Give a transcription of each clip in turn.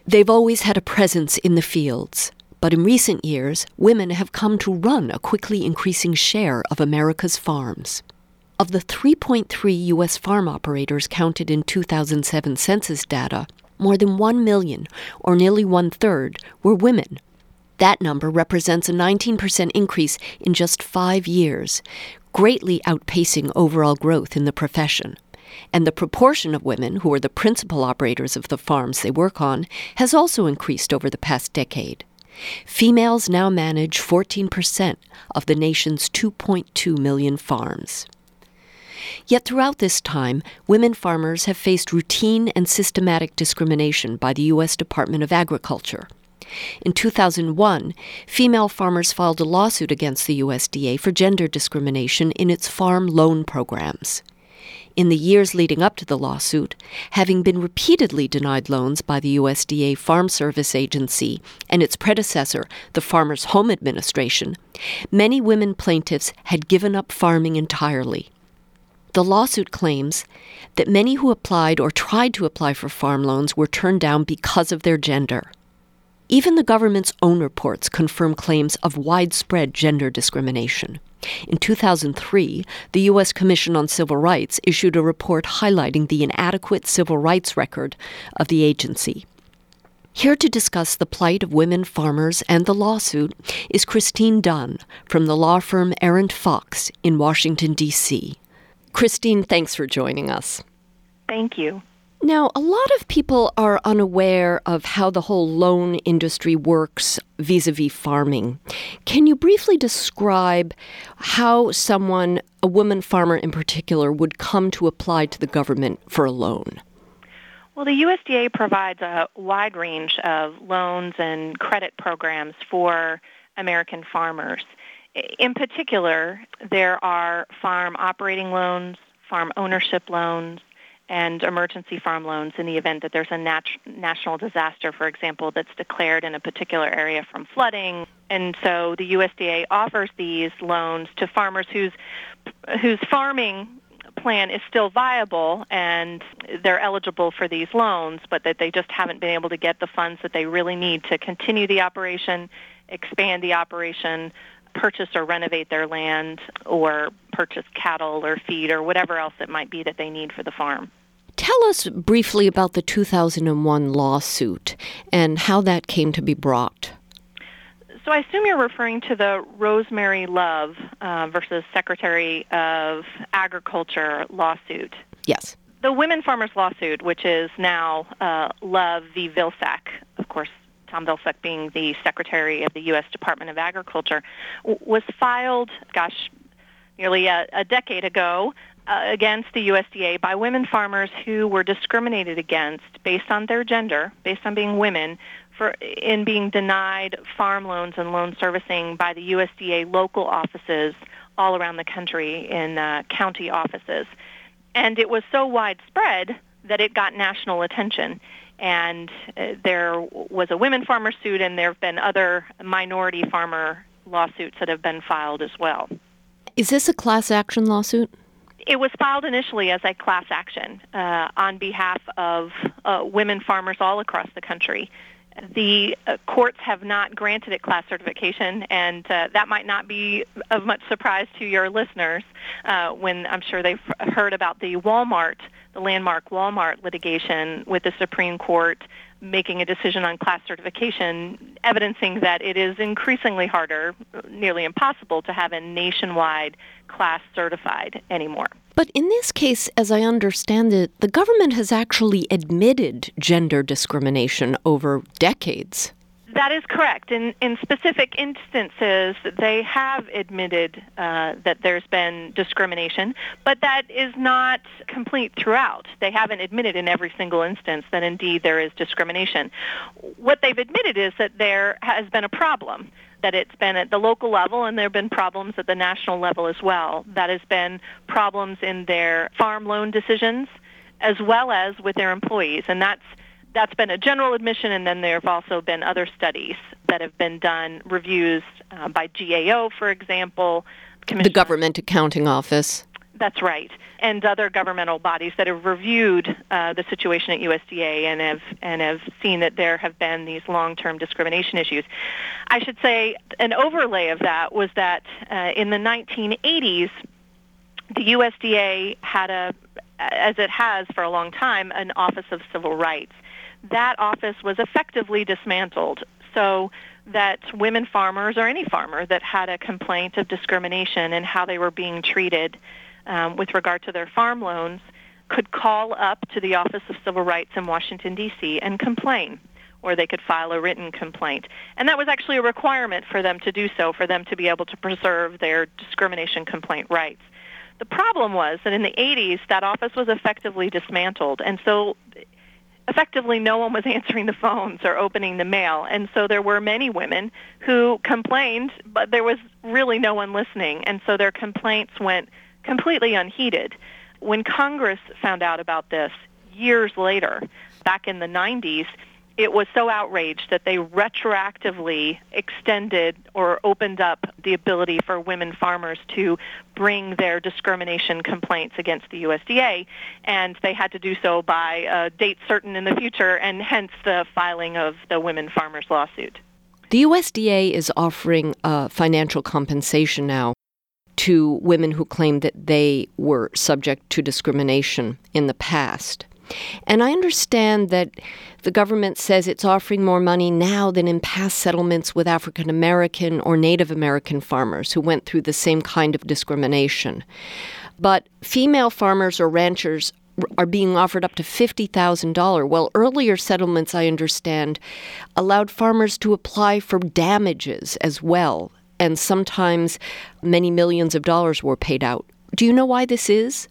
They've always had a presence in the fields, but in recent years, women have come to run a quickly increasing share of America's farms. Of the 3.3 U.S. farm operators counted in 2007 census data, more than 1 million, or nearly one-third, were women. That number represents a 19% increase in just 5 years, greatly outpacing overall growth in the profession. And the proportion of women who are the principal operators of the farms they work on has also increased over the past decade. Females now manage 14% of the nation's 2.2 million farms. Yet throughout this time, women farmers have faced routine and systematic discrimination by the U.S. Department of Agriculture. In 2001, female farmers filed a lawsuit against the USDA for gender discrimination in its farm loan programs. In the years leading up to the lawsuit, having been repeatedly denied loans by the USDA Farm Service Agency and its predecessor, the Farmers' Home Administration, many women plaintiffs had given up farming entirely. The lawsuit claims that many who applied or tried to apply for farm loans were turned down because of their gender. Even the government's own reports confirm claims of widespread gender discrimination. In 2003, the U.S. Commission on Civil Rights issued a report highlighting the inadequate civil rights record of the agency. Here to discuss the plight of women farmers and the lawsuit is Christine Dunn from the law firm Arent Fox in Washington, D.C. Christine, thanks for joining us. Thank you. Now, a lot of people are unaware of how the whole loan industry works vis-a-vis farming. Can you briefly describe how someone, a woman farmer in particular, would come to apply to the government for a loan? Well, the USDA provides a wide range of loans and credit programs for American farmers. In particular, there are farm operating loans, farm ownership loans, and emergency farm loans in the event that there's a national disaster, for example, that's declared in a particular area from flooding. And so the USDA offers these loans to farmers whose farming plan is still viable and they're eligible for these loans, but that they just haven't been able to get the funds that they really need to continue the operation, expand the operation, purchase or renovate their land, or purchase cattle or feed or whatever else it might be that they need for the farm. Tell us briefly about the 2001 lawsuit and how that came to be brought. So I assume you're referring to the Rosemary Love versus Secretary of Agriculture lawsuit. Yes. The women farmers lawsuit, which is now Love v. Vilsack, of course, Tom Vilsack being the Secretary of the U.S. Department of Agriculture, was filed, nearly a decade ago against the USDA by women farmers who were discriminated against based on their gender, based on being women, in being denied farm loans and loan servicing by the USDA local offices all around the country in county offices. And it was so widespread that it got national attention. And there was a women farmer suit, and there have been other minority farmer lawsuits that have been filed as well. Is this a class action lawsuit? It was filed initially as a class action on behalf of women farmers all across the country. The courts have not granted it class certification, and that might not be of much surprise to your listeners when I'm sure they've heard about the landmark Walmart litigation with the Supreme Court making a decision on class certification, evidencing that it is increasingly harder, nearly impossible, to have a nationwide class certified anymore. But in this case, as I understand it, the government has actually admitted gender discrimination over decades. That is correct. In specific instances, they have admitted that there's been discrimination, but that is not complete throughout. They haven't admitted in every single instance that indeed there is discrimination. What they've admitted is that there has been a problem, that it's been at the local level, and there have been problems at the national level as well. That has been problems in their farm loan decisions as well as with their employees, and that's been a general admission, and then there have also been other studies that have been done, reviews by GAO, for example. The Government Accounting Office. That's right. And other governmental bodies that have reviewed the situation at USDA and have seen that there have been these long-term discrimination issues. I should say an overlay of that was that in the 1980s, the USDA had as it has for a long time, an Office of Civil Rights. That office was effectively dismantled so that women farmers or any farmer that had a complaint of discrimination and how they were being treated with regard to their farm loans could call up to the Office of Civil Rights in Washington, D.C. and complain, or they could file a written complaint. And that was actually a requirement for them to do so, for them to be able to preserve their discrimination complaint rights. The problem was that in the 80s, that office was effectively dismantled, and so effectively no one was answering the phones or opening the mail. And so there were many women who complained, but there was really no one listening, and so their complaints went completely unheeded. When Congress found out about this years later, back in the 90s, it was so outraged that they retroactively extended or opened up the ability for women farmers to bring their discrimination complaints against the USDA, and they had to do so by a date certain in the future, and hence the filing of the women farmers lawsuit. The USDA is offering financial compensation now to women who claim that they were subject to discrimination in the past. And I understand that the government says it's offering more money now than in past settlements with African American or Native American farmers who went through the same kind of discrimination. But female farmers or ranchers are being offered up to $50,000, while earlier settlements, I understand, allowed farmers to apply for damages as well, and sometimes many millions of dollars were paid out. Do you know why this is?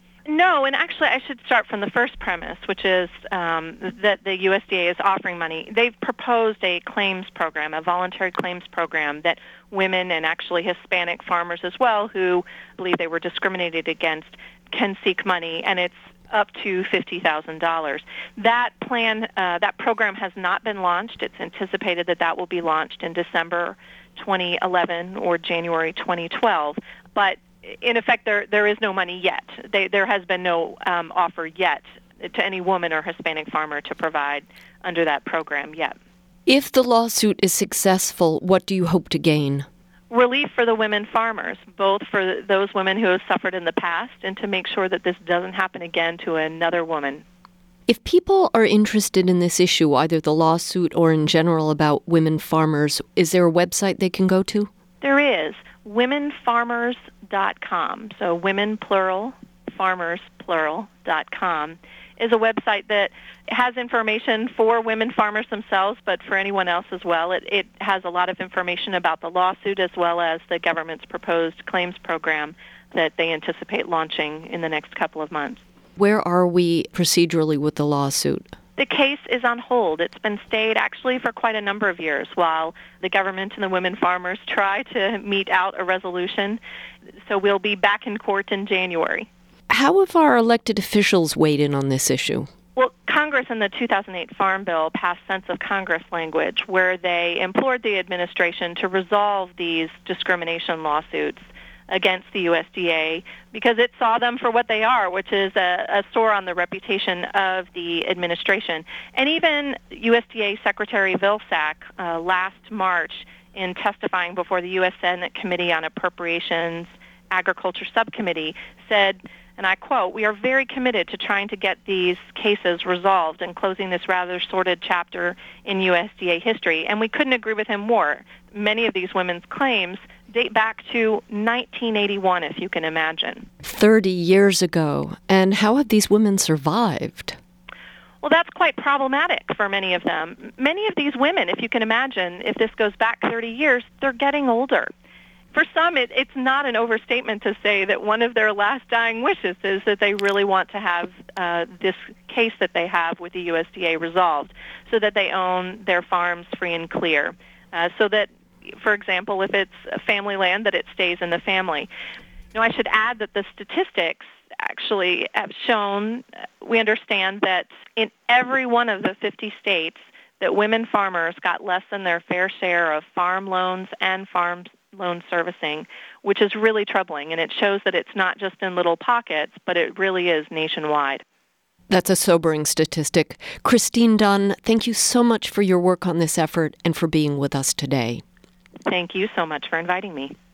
No, and actually I should start from the first premise, which is that the USDA is offering money. They've proposed a claims program, a voluntary claims program that women and actually Hispanic farmers as well who believe they were discriminated against can seek money, and it's up to $50,000. That program has not been launched. It's anticipated that will be launched in December 2011 or January 2012, but in effect, there is no money yet. There has been no offer yet to any woman or Hispanic farmer to provide under that program yet. If the lawsuit is successful, what do you hope to gain? Relief for the women farmers, both for those women who have suffered in the past and to make sure that this doesn't happen again to another woman. If people are interested in this issue, either the lawsuit or in general about women farmers, is there a website they can go to? There is. womenfarmers.com. So women plural, farmers plural.com is a website that has information for women farmers themselves, but for anyone else as well. It has a lot of information about the lawsuit as well as the government's proposed claims program that they anticipate launching in the next couple of months. Where are we procedurally with the lawsuit? The case is on hold. It's been stayed actually for quite a number of years while the government and the women farmers try to mete out a resolution. So we'll be back in court in January. How have our elected officials weighed in on this issue? Well, Congress in the 2008 Farm Bill passed sense of Congress language where they implored the administration to resolve these discrimination lawsuits against the USDA because it saw them for what they are, which is a sore on the reputation of the administration. And even USDA Secretary Vilsack last March in testifying before the U.S. Senate Committee on Appropriations Agriculture Subcommittee said, and I quote, "We are very committed to trying to get these cases resolved and closing this rather sordid chapter in USDA history." And we couldn't agree with him more. Many of these women's claims date back to 1981, if you can imagine. 30 years ago. And how have these women survived? Well, that's quite problematic for many of them. Many of these women, if you can imagine, if this goes back 30 years, they're getting older. For some, it's not an overstatement to say that one of their last dying wishes is that they really want to have this case that they have with the USDA resolved so that they own their farms free and clear. So that, for example, if it's family land, that it stays in the family. Now, I should add that the statistics actually have shown, we understand that in every one of the 50 states, that women farmers got less than their fair share of farm loans and farm loan servicing, which is really troubling. And it shows that it's not just in little pockets, but it really is nationwide. That's a sobering statistic. Christine Dunn, thank you so much for your work on this effort and for being with us today. Thank you so much for inviting me.